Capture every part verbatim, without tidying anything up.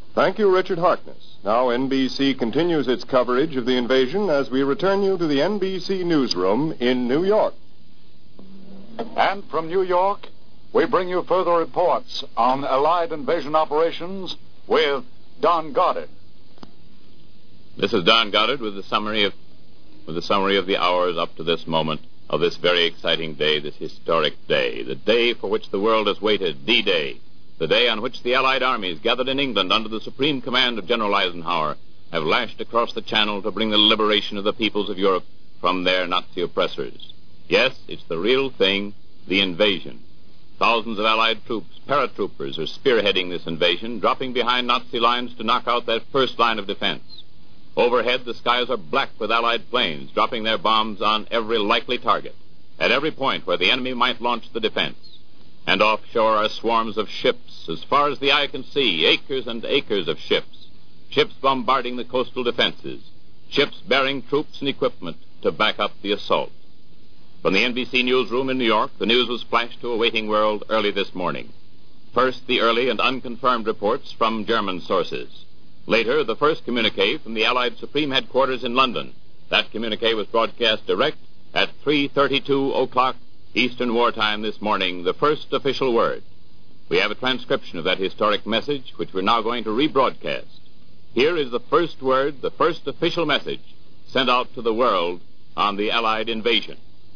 Thank you, Richard Harkness. Now N B C continues its coverage of the invasion as we return you to the N B C newsroom in New York. And from New York, we bring you further reports on Allied invasion operations with Don Goddard. This is Don Goddard with the summary of with the summary of the hours up to this moment of this very exciting day, this historic day, the day for which the world has waited, D-Day, the day on which the Allied armies gathered in England under the supreme command of General Eisenhower have lashed across the Channel to bring the liberation of the peoples of Europe from their Nazi oppressors. Yes, it's the real thing, the invasion. Thousands of Allied troops, paratroopers, are spearheading this invasion, dropping behind Nazi lines to knock out that first line of defense. Overhead, the skies are black with Allied planes, dropping their bombs on every likely target, at every point where the enemy might launch the defense. And offshore are swarms of ships, as far as the eye can see, acres and acres of ships. Ships bombarding the coastal defenses, ships bearing troops and equipment to back up the assault. From the N B C newsroom in New York, the news was flashed to a waiting world early this morning. First, the early and unconfirmed reports from German sources. Later, the first communique from the Allied Supreme Headquarters in London. That communique was broadcast direct at three thirty-two o'clock Eastern Wartime this morning, the first official word. We have a transcription of that historic message, which we're now going to rebroadcast. Here is the first word, the first official message sent out to the world on the Allied invasion.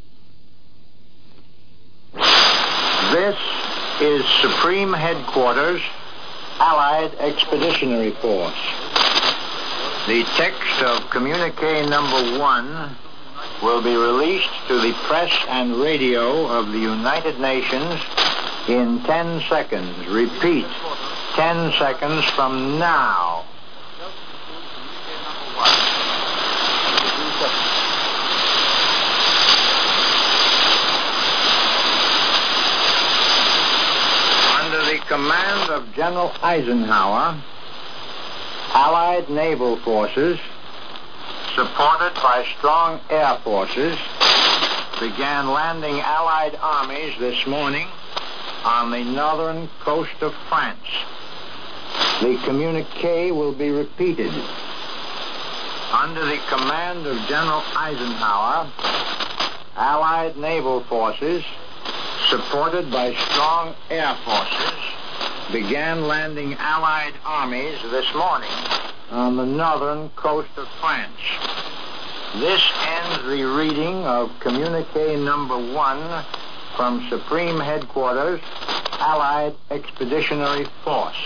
This is Supreme Headquarters, Allied Expeditionary Force. The text of communique number one will be released to the press and radio of the United Nations in ten seconds. Repeat, ten seconds from now. Under the command of General Eisenhower, Allied naval forces, supported by strong air forces, began landing Allied armies this morning on the northern coast of France. The communique will be repeated. Under the command of General Eisenhower, Allied naval forces, supported by strong air forces, began landing Allied armies this morning on the northern coast of France. This ends the reading of communique number one from Supreme Headquarters, Allied Expeditionary Force.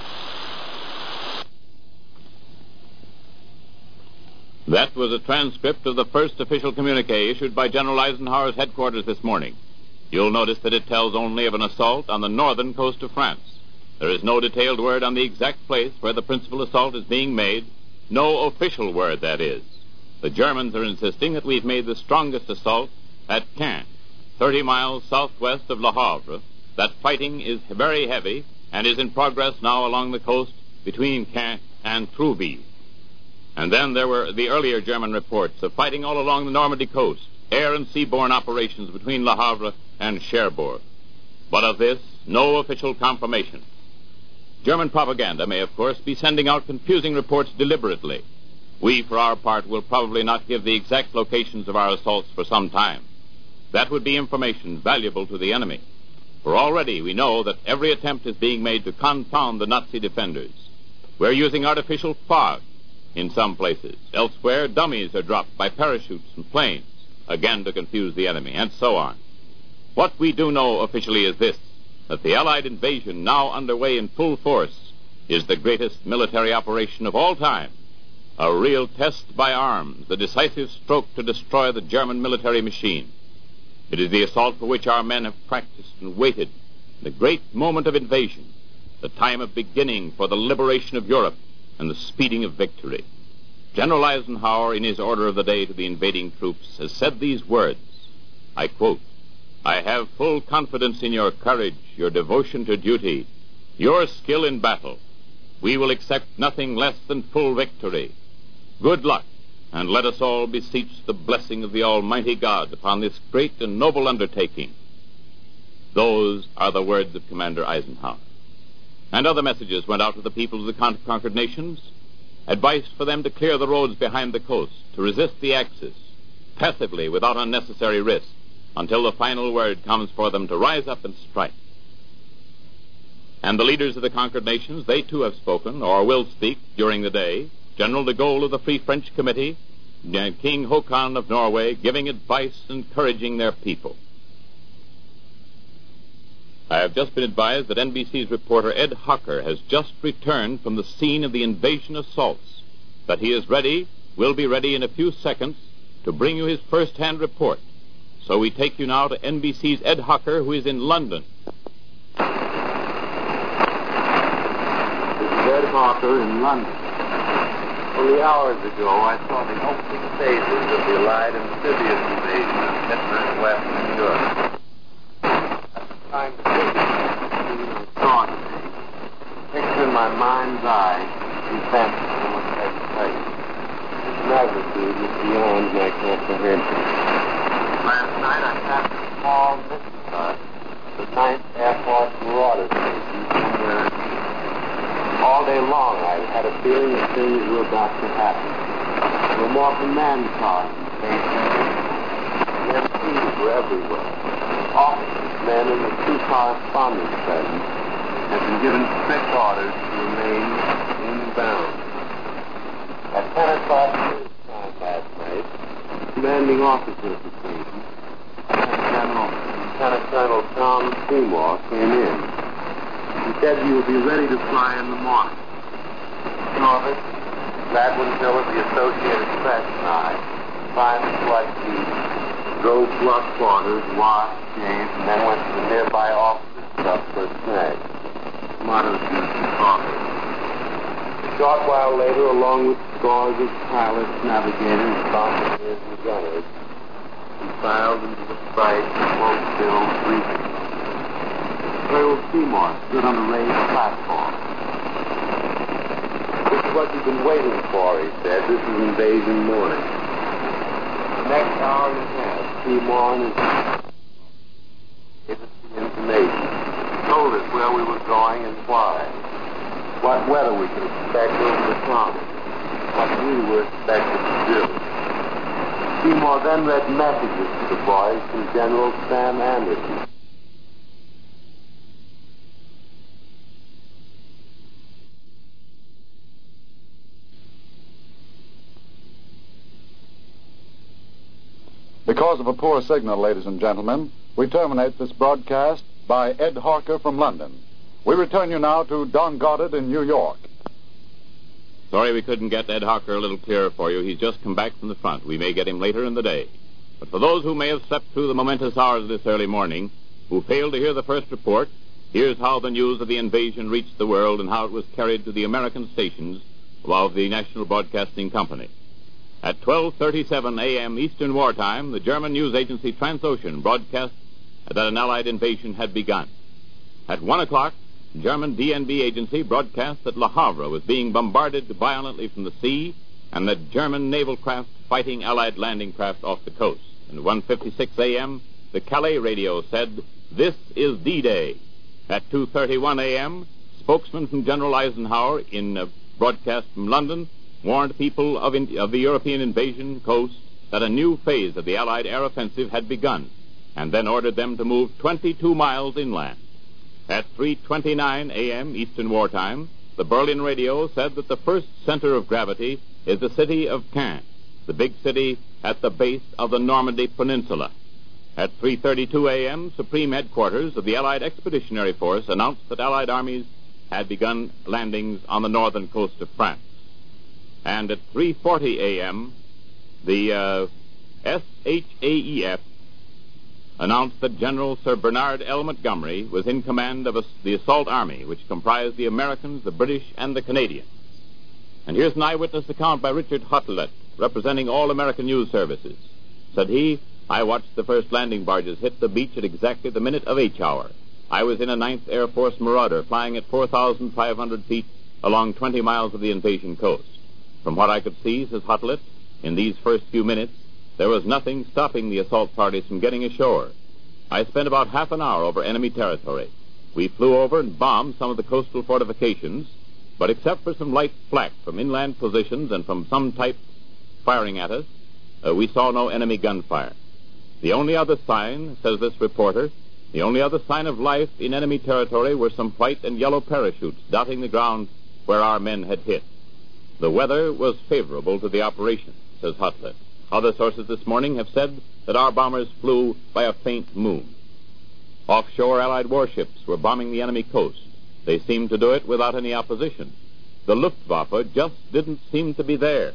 That was a transcript of the first official communique issued by General Eisenhower's headquarters this morning. You'll notice that it tells only of an assault on the northern coast of France. There is no detailed word on the exact place where the principal assault is being made. No official word, that is. The Germans are insisting that we've made the strongest assault at Caen, thirty miles southwest of Le Havre. That fighting is very heavy and is in progress now along the coast between Caen and Trouville. And then there were the earlier German reports of fighting all along the Normandy coast, air and seaborne operations between Le Havre and Cherbourg. But of this, no official confirmation. German propaganda may, of course, be sending out confusing reports deliberately. We, for our part, will probably not give the exact locations of our assaults for some time. That would be information valuable to the enemy. For already we know that every attempt is being made to confound the Nazi defenders. We're using artificial fog in some places. Elsewhere, dummies are dropped by parachutes and planes, again to confuse the enemy, and so on. What we do know officially is this, that the Allied invasion now underway in full force is the greatest military operation of all time, a real test by arms, the decisive stroke to destroy the German military machine. It is the assault for which our men have practiced and waited, the great moment of invasion, the time of beginning for the liberation of Europe and the speeding of victory. General Eisenhower, in his order of the day to the invading troops, has said these words, I quote, "I have full confidence in your courage, your devotion to duty, your skill in battle. We will accept nothing less than full victory. Good luck, and let us all beseech the blessing of the Almighty God upon this great and noble undertaking." Those are the words of Commander Eisenhower. And other messages went out to the people of the con- conquered nations. Advice for them to clear the roads behind the coast, to resist the Axis, passively, without unnecessary risk, until the final word comes for them to rise up and strike. And the leaders of the conquered nations, they too have spoken, or will speak, during the day. General de Gaulle of the Free French Committee, and King Håkon of Norway, giving advice, encouraging their people. I have just been advised that N B C's reporter Ed Hocker has just returned from the scene of the invasion assaults, that he is ready, will be ready in a few seconds, to bring you his first-hand report. So we take you now to N B C's Ed Hocker, who is in London. Ed Hocker in London. Only hours ago, I saw the opening phases of the Allied amphibious invasion of Hitler in Western Europe. At the time to think of I saw today, picture in my mind's eye the events of what had place. Its magnitude is beyond my comprehension. Last night, I passed a small mission bus, the ninth Air Force Marauder Station, somewhere in all day long, I had a feeling that things were about to happen. There were more command cars in stations. The M Ps were everywhere. Officers, men in the two correspondence present, had been given strict orders to remain inbound. At ten o'clock time last night, the commanding officer of the station, General Lieutenant Colonel Tom Seymour, came in. He said he would be ready to fly in the morning. Norvis, Gladwin Miller, the Associated Press, and I climbed the flight seat, drove to our quarters, washed, shaved, and then went to the nearby officer's club for a snack. Tomatoes, juice, and coffee. A short while later, along with scores of pilots, navigators, bombardiers, and gunners, we filed into the bright, smoke-filled briefing room. Colonel Seymour stood on the raised platform. This is what you've been waiting for, he said. This is invasion morning. The next hour and a half, Seymour and his gave us the information. Told us where we were going and why. What weather we could expect over the counter. What we were expected to do. Seymour then read messages to the boys from General Sam Anderson. Because of a poor signal, ladies and gentlemen, we terminate this broadcast by Ed Harker from London. We return you now to Don Goddard in New York. Sorry we couldn't get Ed Harker a little clearer for you. He's just come back from the front. We may get him later in the day. But for those who may have slept through the momentous hours of this early morning, who failed to hear the first report, here's how the news of the invasion reached the world and how it was carried to the American stations of the National Broadcasting Company. At twelve thirty-seven a.m. Eastern Wartime, the German news agency Transocean broadcast that an Allied invasion had begun. At one o'clock, the German D N B agency broadcast that Le Havre was being bombarded violently from the sea and that German naval craft fighting Allied landing craft off the coast. And at one fifty-six a.m., the Calais radio said, "This is D-Day." At two thirty-one a.m., spokesman from General Eisenhower in a broadcast from London warned people of, in, of the European invasion coast that a new phase of the Allied air offensive had begun, and then ordered them to move twenty-two miles inland. At three twenty-nine a.m. Eastern Wartime, the Berlin radio said that the first center of gravity is the city of Caen, the big city at the base of the Normandy Peninsula. At three thirty-two a.m., Supreme Headquarters of the Allied Expeditionary Force announced that Allied armies had begun landings on the northern coast of France. And at three forty a.m., the uh, S H A E F announced that General Sir Bernard L. Montgomery was in command of a, the assault army, which comprised the Americans, the British, and the Canadians. And here's an eyewitness account by Richard Huttelet, representing all American news services. Said he, "I watched the first landing barges hit the beach at exactly the minute of H hour. I was in a ninth Air Force Marauder flying at four thousand five hundred feet along twenty miles of the invasion coast. From what I could see," says Huttelet, "in these first few minutes, there was nothing stopping the assault parties from getting ashore. I spent about half an hour over enemy territory. We flew over and bombed some of the coastal fortifications, but except for some light flak from inland positions and from some type firing at us, uh, we saw no enemy gunfire. The only other sign, says this reporter, the only other sign of life in enemy territory were some white and yellow parachutes dotting the ground where our men had hit. The weather was favorable to the operation, says Hutler. Other sources this morning have said that our bombers flew by a faint moon. Offshore Allied warships were bombing the enemy coast. They seemed to do it without any opposition. The Luftwaffe just didn't seem to be there.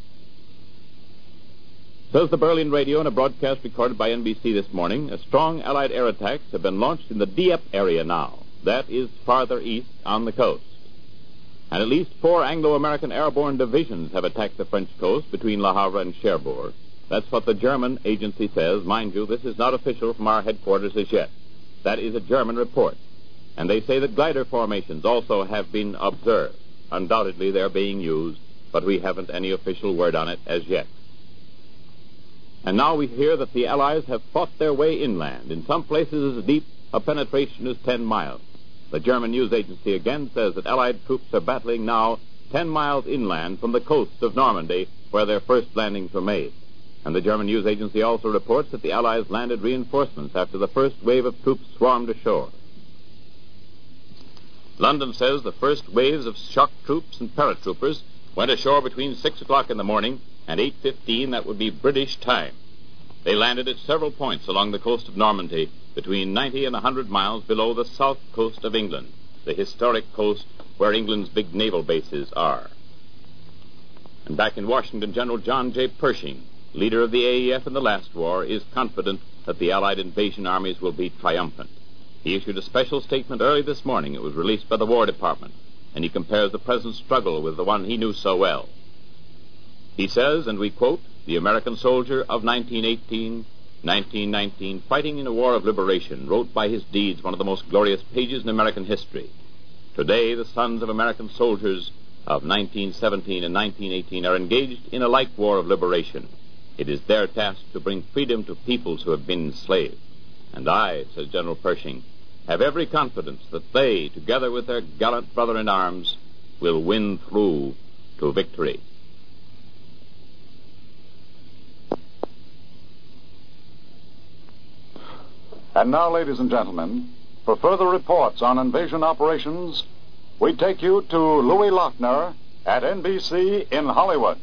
Says the Berlin radio in a broadcast recorded by N B C this morning, a strong Allied air attacks have been launched in the Dieppe area now. That is farther east on the coast. And at least four Anglo-American airborne divisions have attacked the French coast between Le Havre and Cherbourg. That's what the German agency says. Mind you, this is not official from our headquarters as yet. That is a German report. And they say that glider formations also have been observed. Undoubtedly, they're being used, but we haven't any official word on it as yet. And now we hear that the Allies have fought their way inland, in some places as deep a penetration as ten miles. The German news agency again says that Allied troops are battling now ten miles inland from the coast of Normandy, where their first landings were made. And the German news agency also reports that the Allies landed reinforcements after the first wave of troops swarmed ashore. London says the first waves of shock troops and paratroopers went ashore between six o'clock in the morning and eight fifteen, that would be British time. They landed at several points along the coast of Normandy, between ninety and one hundred miles below the south coast of England, the historic coast where England's big naval bases are. And back in Washington, General John J. Pershing, leader of the A E F in the last war, is confident that the Allied invasion armies will be triumphant. He issued a special statement early this morning. It was released by the War Department, and he compares the present struggle with the one he knew so well. He says, and we quote, "The American soldier of nineteen eighteen, nineteen nineteen, fighting in a war of liberation, wrote by his deeds one of the most glorious pages in American history. Today, the sons of American soldiers of nineteen seventeen and nineteen eighteen are engaged in a like war of liberation. It is their task to bring freedom to peoples who have been enslaved. And I," says General Pershing, "have every confidence that they, together with their gallant brother in arms, will win through to victory." And now, ladies and gentlemen, for further reports on invasion operations, we take you to Louis Lochner at N B C in Hollywood.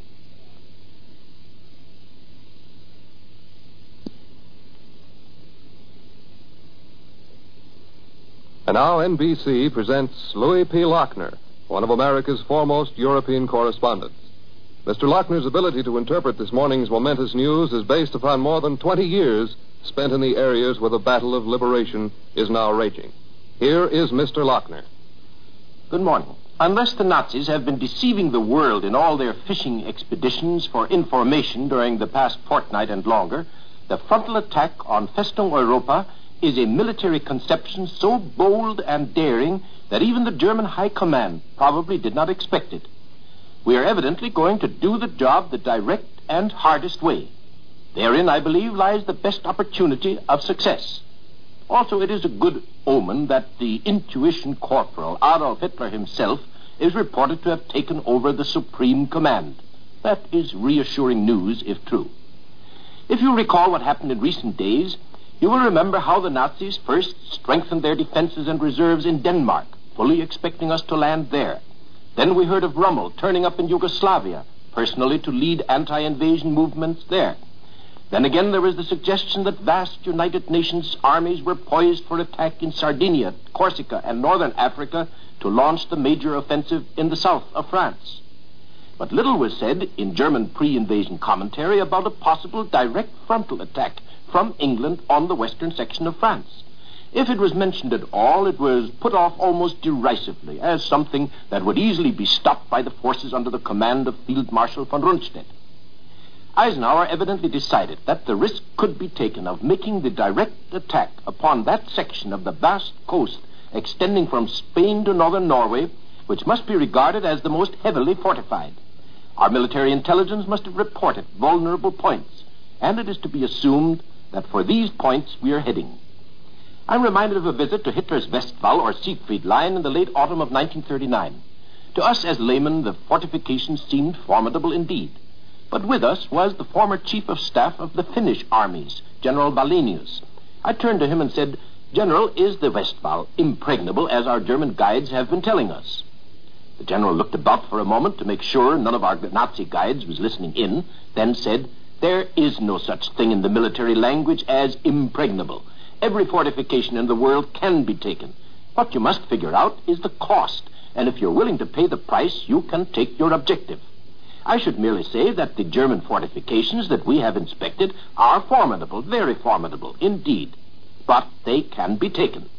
And now N B C presents Louis P. Lochner, one of America's foremost European correspondents. Mister Lochner's ability to interpret this morning's momentous news is based upon more than twenty years spent in the areas where the battle of liberation is now raging. Here is Mister Lochner. Good morning. Unless the Nazis have been deceiving the world in all their fishing expeditions for information during the past fortnight and longer, the frontal attack on Festung Europa is a military conception so bold and daring that even the German High Command probably did not expect it. We are evidently going to do the job the direct and hardest way. Therein, I believe, lies the best opportunity of success. Also, it is a good omen that the intuition corporal, Adolf Hitler himself, is reported to have taken over the supreme command. That is reassuring news, if true. If you recall what happened in recent days, you will remember how the Nazis first strengthened their defenses and reserves in Denmark, fully expecting us to land there. Then we heard of Rommel turning up in Yugoslavia, personally to lead anti-invasion movements there. Then again, there was the suggestion that vast United Nations armies were poised for attack in Sardinia, Corsica, and northern Africa to launch the major offensive in the south of France. But little was said in German pre-invasion commentary about a possible direct frontal attack from England on the western section of France. If it was mentioned at all, it was put off almost derisively as something that would easily be stopped by the forces under the command of Field Marshal von Rundstedt. Eisenhower evidently decided that the risk could be taken of making the direct attack upon that section of the vast coast extending from Spain to northern Norway, which must be regarded as the most heavily fortified. Our military intelligence must have reported vulnerable points, and it is to be assumed that for these points we are heading. I'm reminded of a visit to Hitler's Westwall or Siegfried Line in the late autumn of nineteen thirty-nine. To us as laymen, the fortifications seemed formidable indeed. But with us was the former chief of staff of the Finnish armies, General Wallenius. I turned to him and said, "General, is the Westwall impregnable as our German guides have been telling us?" The general looked about for a moment to make sure none of our Nazi guides was listening in, then said, "There is no such thing in the military language as impregnable. Every fortification in the world can be taken. What you must figure out is the cost, and if you're willing to pay the price, you can take your objective. I should merely say that the German fortifications that we have inspected are formidable, very formidable indeed, but they can be taken."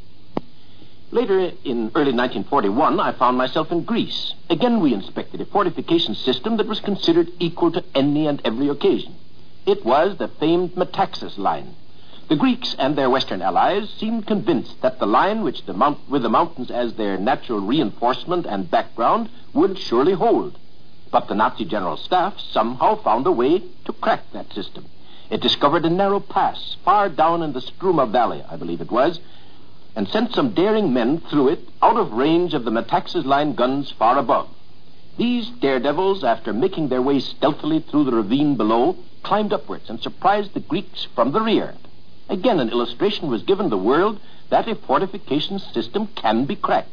Later, in early nineteen forty-one, I found myself in Greece. Again, we inspected a fortification system that was considered equal to any and every occasion. It was the famed Metaxas line. The Greeks and their Western allies seemed convinced that the line, which the mount, with the mountains as their natural reinforcement and background, would surely hold. But the Nazi General Staff somehow found a way to crack that system. It discovered a narrow pass far down in the Struma Valley, I believe it was, and sent some daring men through it out of range of the Metaxas line guns far above. These daredevils, after making their way stealthily through the ravine below, climbed upwards and surprised the Greeks from the rear. Again, an illustration was given the world that a fortification system can be cracked.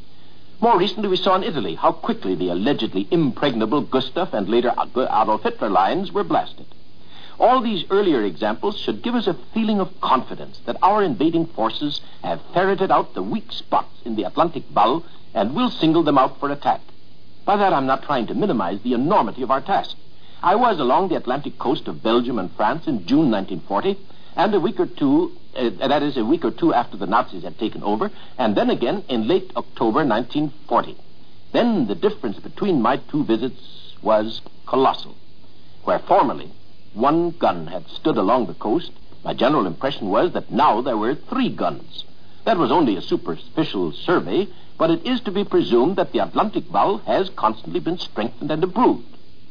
More recently, we saw in Italy how quickly the allegedly impregnable Gustav and later Adolf Hitler lines were blasted. All these earlier examples should give us a feeling of confidence that our invading forces have ferreted out the weak spots in the Atlantic Wall and will single them out for attack. By that, I'm not trying to minimize the enormity of our task. I was along the Atlantic coast of Belgium and France in June nineteen forty, and a week or two, uh, that is, a week or two after the Nazis had taken over, and then again in late October nineteen forty. Then the difference between my two visits was colossal. Where formerly one gun had stood along the coast, my general impression was that now there were three guns. That was only a superficial survey, but it is to be presumed that the Atlantic Wall has constantly been strengthened and improved.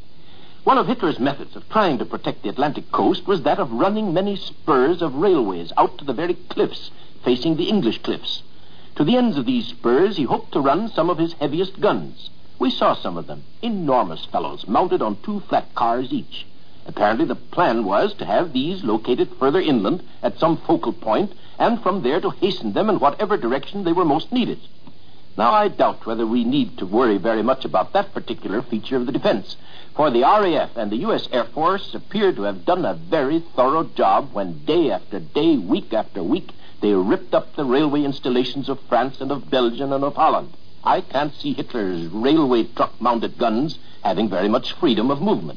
One of Hitler's methods of trying to protect the Atlantic coast was that of running many spurs of railways out to the very cliffs facing the English cliffs. To the ends of these spurs, he hoped to run some of his heaviest guns. We saw some of them, enormous fellows, mounted on two flat cars each. Apparently the plan was to have these located further inland at some focal point, and from there to hasten them in whatever direction they were most needed. Now, I doubt whether we need to worry very much about that particular feature of the defense, for the R A F and the U S Air Force appear to have done a very thorough job when day after day, week after week, they ripped up the railway installations of France and of Belgium and of Holland. I can't see Hitler's railway truck-mounted guns having very much freedom of movement.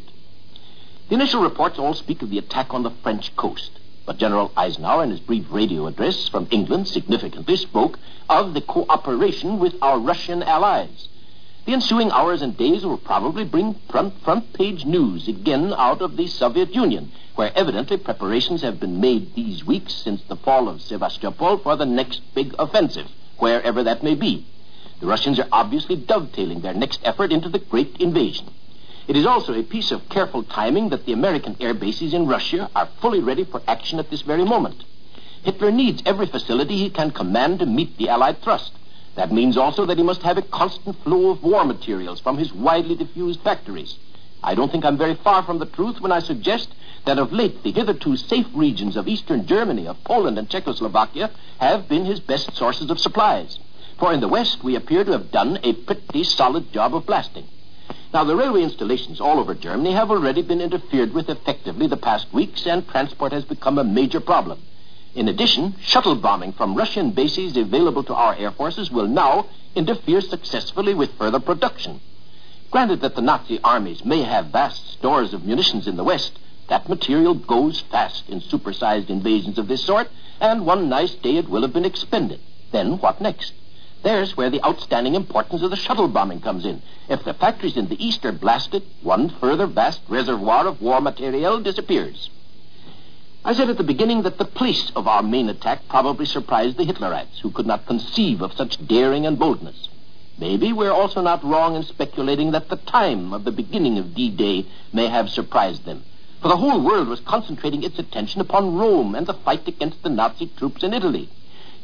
The initial reports all speak of the attack on the French coast, but General Eisenhower, in his brief radio address from England, significantly spoke of the cooperation with our Russian allies. The ensuing hours and days will probably bring front, front-page news again out of the Soviet Union, where evidently preparations have been made these weeks since the fall of Sevastopol for the next big offensive, wherever that may be. The Russians are obviously dovetailing their next effort into the great invasion. It is also a piece of careful timing that the American air bases in Russia are fully ready for action at this very moment. Hitler needs every facility he can command to meet the Allied thrust. That means also that he must have a constant flow of war materials from his widely diffused factories. I don't think I'm very far from the truth when I suggest that of late the hitherto safe regions of eastern Germany, of Poland and Czechoslovakia have been his best sources of supplies. For in the West, we appear to have done a pretty solid job of blasting. Now, the railway installations all over Germany have already been interfered with effectively the past weeks, and transport has become a major problem. In addition, shuttle bombing from Russian bases available to our air forces will now interfere successfully with further production. Granted that the Nazi armies may have vast stores of munitions in the West, that material goes fast in supersized invasions of this sort, and one nice day it will have been expended. Then what next? There's where the outstanding importance of the shuttle bombing comes in. If the factories in the East are blasted, one further vast reservoir of war material disappears. I said at the beginning that the place of our main attack probably surprised the Hitlerites, who could not conceive of such daring and boldness. Maybe we're also not wrong in speculating that the time of the beginning of D-Day may have surprised them, for the whole world was concentrating its attention upon Rome and the fight against the Nazi troops in Italy.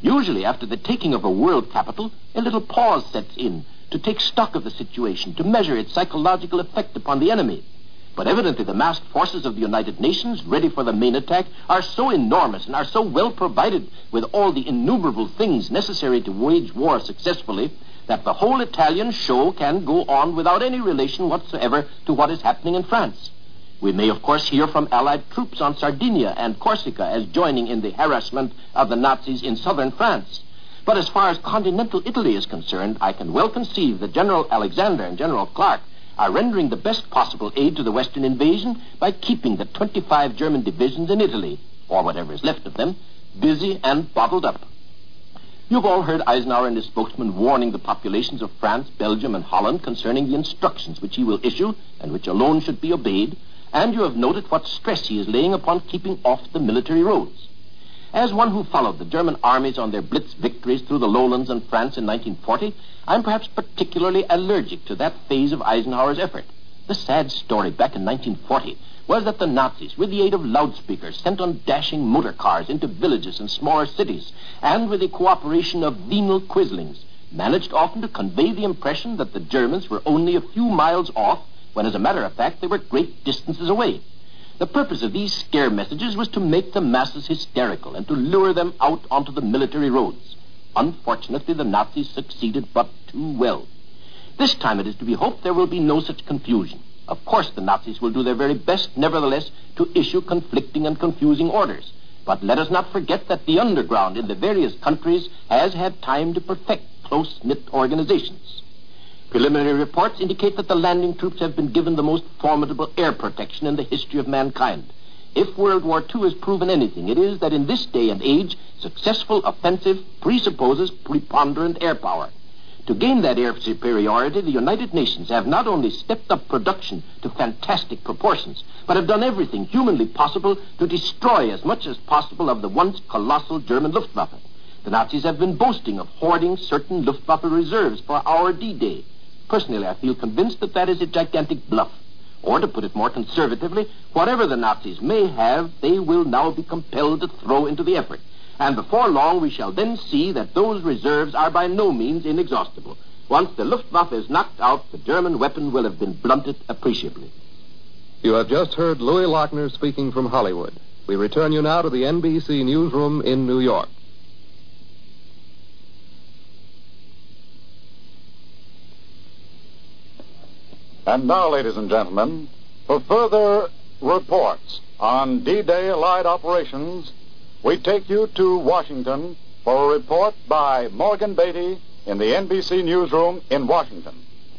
Usually, after the taking of a world capital, a little pause sets in to take stock of the situation, to measure its psychological effect upon the enemy. But evidently the massed forces of the United Nations, ready for the main attack, are so enormous and are so well provided with all the innumerable things necessary to wage war successfully that the whole Italian show can go on without any relation whatsoever to what is happening in France. We may, of course, hear from Allied troops on Sardinia and Corsica as joining in the harassment of the Nazis in southern France. But as far as continental Italy is concerned, I can well conceive that General Alexander and General Clark are rendering the best possible aid to the Western invasion by keeping the twenty-five German divisions in Italy, or whatever is left of them, busy and bottled up. You've all heard Eisenhower and his spokesman warning the populations of France, Belgium, and Holland concerning the instructions which he will issue and which alone should be obeyed, and you have noted what stress he is laying upon keeping off the military roads. As one who followed the German armies on their blitz victories through the lowlands and France in nineteen forty, I'm perhaps particularly allergic to that phase of Eisenhower's effort. The sad story back in nineteen forty was that the Nazis, with the aid of loudspeakers sent on dashing motor cars into villages and smaller cities, and with the cooperation of venal quislings, managed often to convey the impression that the Germans were only a few miles off, when as a matter of fact they were great distances away. The purpose of these scare messages was to make the masses hysterical and to lure them out onto the military roads. Unfortunately, the Nazis succeeded but too well. This time it is to be hoped there will be no such confusion. Of course, the Nazis will do their very best, nevertheless, to issue conflicting and confusing orders. But let us not forget that the underground in the various countries has had time to perfect close-knit organizations. Preliminary reports indicate that the landing troops have been given the most formidable air protection in the history of mankind. If World War Two has proven anything, it is that in this day and age, successful offensive presupposes preponderant air power. To gain that air superiority, the United Nations have not only stepped up production to fantastic proportions, but have done everything humanly possible to destroy as much as possible of the once colossal German Luftwaffe. The Nazis have been boasting of hoarding certain Luftwaffe reserves for our D-Day. Personally, I feel convinced that that is a gigantic bluff. Or, to put it more conservatively, whatever the Nazis may have, they will now be compelled to throw into the effort. And before long, we shall then see that those reserves are by no means inexhaustible. Once the Luftwaffe is knocked out, the German weapon will have been blunted appreciably. You have just heard Louis Lochner speaking from Hollywood. We return you now to the N B C newsroom in New York. And now, ladies and gentlemen, for further reports on D-Day Allied operations, we take you to Washington for a report by Morgan Beatty in the N B C newsroom in Washington.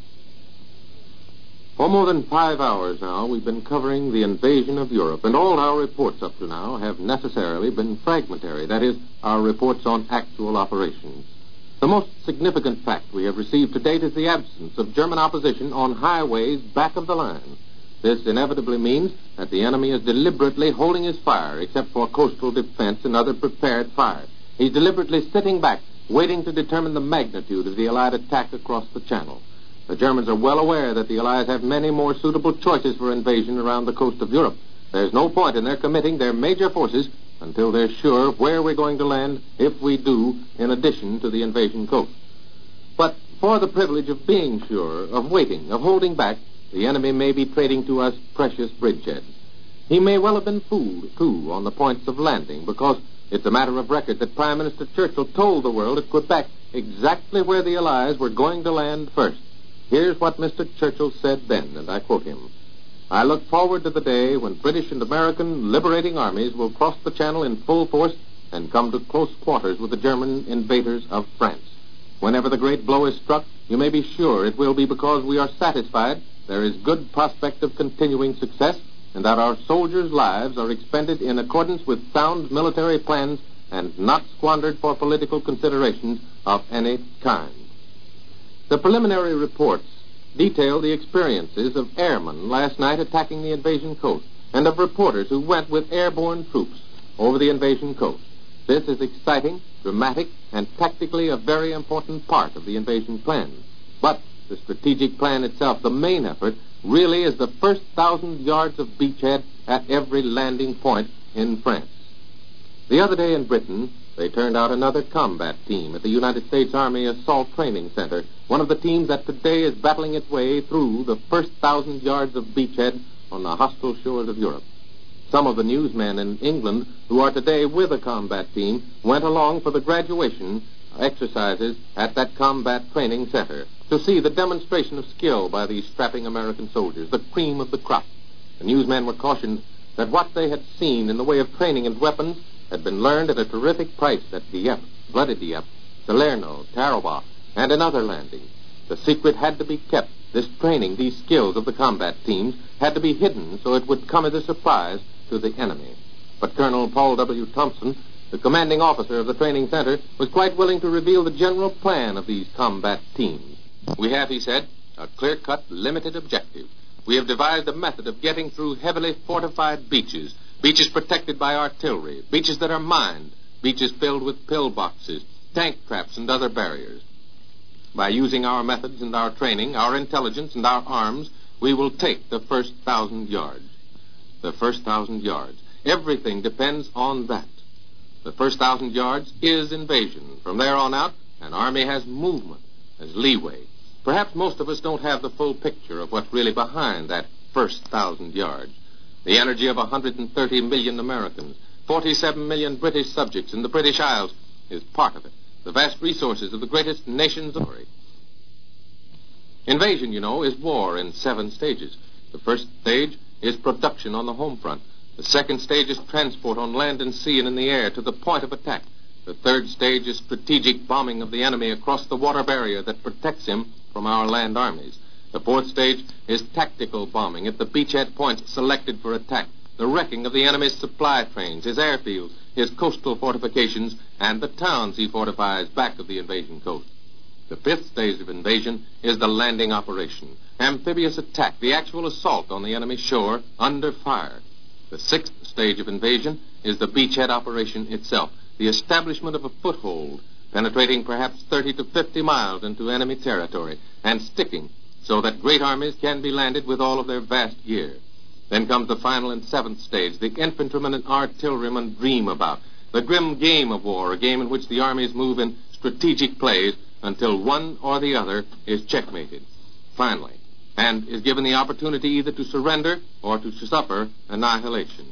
For more than five hours now, we've been covering the invasion of Europe, and all our reports up to now have necessarily been fragmentary. That is, our reports on actual operations. The most significant fact we have received to date is the absence of German opposition on highways back of the line. This inevitably means that the enemy is deliberately holding his fire, except for coastal defense and other prepared fires. He's deliberately sitting back, waiting to determine the magnitude of the Allied attack across the Channel. The Germans are well aware that the Allies have many more suitable choices for invasion around the coast of Europe. There's no point in their committing their major forces until they're sure where we're going to land, if we do, in addition to the invasion coast. But for the privilege of being sure, of waiting, of holding back, the enemy may be trading to us precious bridgeheads. He may well have been fooled, too, on the points of landing, because it's a matter of record that Prime Minister Churchill told the world at Quebec exactly where the Allies were going to land first. Here's what Mister Churchill said then, and I quote him. "I look forward to the day when British and American liberating armies will cross the Channel in full force and come to close quarters with the German invaders of France. Whenever the great blow is struck, you may be sure it will be because we are satisfied there is good prospect of continuing success and that our soldiers' lives are expended in accordance with sound military plans and not squandered for political considerations of any kind." The preliminary reports detail the experiences of airmen last night attacking the invasion coast and of reporters who went with airborne troops over the invasion coast. This is exciting, dramatic, and tactically a very important part of the invasion plan. But the strategic plan itself, the main effort, really is the first thousand yards of beachhead at every landing point in France. The other day in Britain, they turned out another combat team at the United States Army Assault Training Center, one of the teams that today is battling its way through the first thousand yards of beachhead on the hostile shores of Europe. Some of the newsmen in England who are today with a combat team went along for the graduation exercises at that combat training center to see the demonstration of skill by these strapping American soldiers, the cream of the crop. The newsmen were cautioned that what they had seen in the way of training and weapons had been learned at a terrific price at Dieppe, Bloody Dieppe, Salerno, Tarawa, and in other landings. The secret had to be kept. This training, these skills of the combat teams, had to be hidden so it would come as a surprise to the enemy. But Colonel Paul W. Thompson, the commanding officer of the training center, was quite willing to reveal the general plan of these combat teams. We have, he said, a clear-cut, limited objective. We have devised a method of getting through heavily fortified beaches, beaches protected by artillery, beaches that are mined, beaches filled with pillboxes, tank traps, and other barriers. By using our methods and our training, our intelligence and our arms, we will take the first thousand yards. The first thousand yards. Everything depends on that. The first thousand yards is invasion. From there on out, an army has movement, has leeway. Perhaps most of us don't have the full picture of what's really behind that first thousand yards. The energy of one hundred thirty million Americans, forty-seven million British subjects in the British Isles is part of it. The vast resources of the greatest nations of the Invasion, you know, is war in seven stages. The first stage is production on the home front. The second stage is transport on land and sea and in the air to the point of attack. The third stage is strategic bombing of the enemy across the water barrier that protects him from our land armies. The fourth stage is tactical bombing at the beachhead points selected for attack, the wrecking of the enemy's supply trains, his airfields, his coastal fortifications, and the towns he fortifies back of the invasion coast. The fifth stage of invasion is the landing operation, amphibious attack, the actual assault on the enemy's shore under fire. The sixth stage of invasion is the beachhead operation itself, the establishment of a foothold, penetrating perhaps thirty to fifty miles into enemy territory, and sticking so that great armies can be landed with all of their vast gear. Then comes the final and seventh stage, the infantrymen and artillerymen dream about, the grim game of war, a game in which the armies move in strategic plays until one or the other is checkmated, finally, and is given the opportunity either to surrender or to suffer annihilation.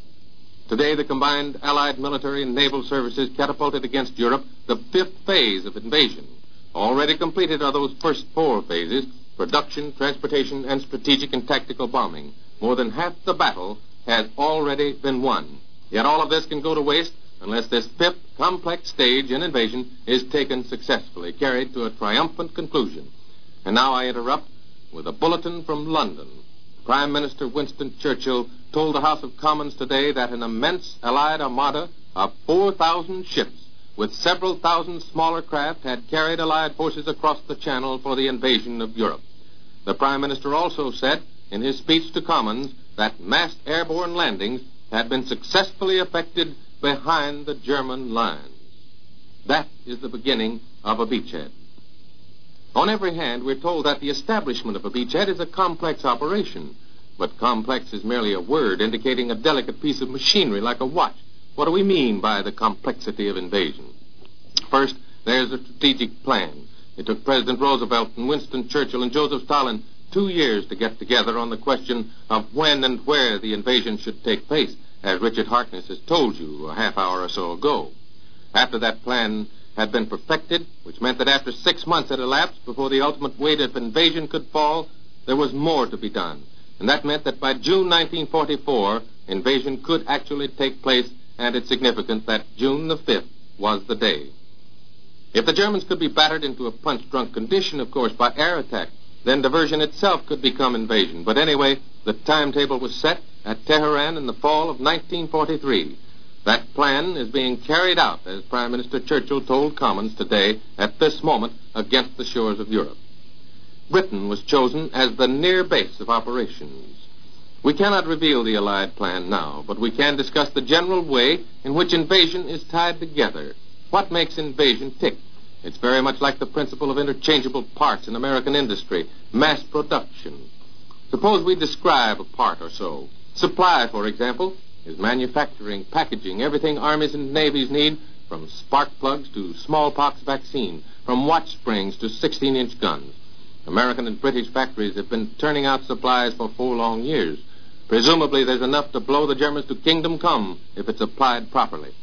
Today, the combined Allied military and naval services catapulted against Europe the fifth phase of invasion. Already completed are those first four phases: production, transportation, and strategic and tactical bombing. More than half the battle has already been won. Yet all of this can go to waste unless this fifth complex stage in invasion is taken successfully, carried to a triumphant conclusion. And now I interrupt with a bulletin from London. Prime Minister Winston Churchill told the House of Commons today that an immense Allied armada of four thousand ships with several thousand smaller craft had carried Allied forces across the Channel for the invasion of Europe. The Prime Minister also said in his speech to Commons that massed airborne landings had been successfully effected behind the German lines. That is the beginning of a beachhead. On every hand, we're told that the establishment of a beachhead is a complex operation. But complex is merely a word indicating a delicate piece of machinery like a watch. What do we mean by the complexity of invasion? First, there's a strategic plan. It took President Roosevelt and Winston Churchill and Joseph Stalin two years to get together on the question of when and where the invasion should take place, as Richard Harkness has told you a half hour or so ago. After that plan had been perfected, which meant that after six months had elapsed before the ultimate weight of invasion could fall, there was more to be done. And that meant that by June nineteen forty-four, invasion could actually take place, and it's significant that June the fifth was the day. If the Germans could be battered into a punch-drunk condition, of course, by air attack, then diversion itself could become invasion. But anyway, the timetable was set at Tehran in the fall of nineteen forty-three. That plan is being carried out, as Prime Minister Churchill told Commons today, at this moment, against the shores of Europe. Britain was chosen as the near base of operations. We cannot reveal the Allied plan now, but we can discuss the general way in which invasion is tied together. What makes invasion tick? It's very much like the principle of interchangeable parts in American industry, mass production. Suppose we describe a part or so. Supply, for example, is manufacturing, packaging, everything armies and navies need from spark plugs to smallpox vaccine, from watch springs to sixteen-inch guns. American and British factories have been turning out supplies for four long years. Presumably there's enough to blow the Germans to kingdom come if it's applied properly.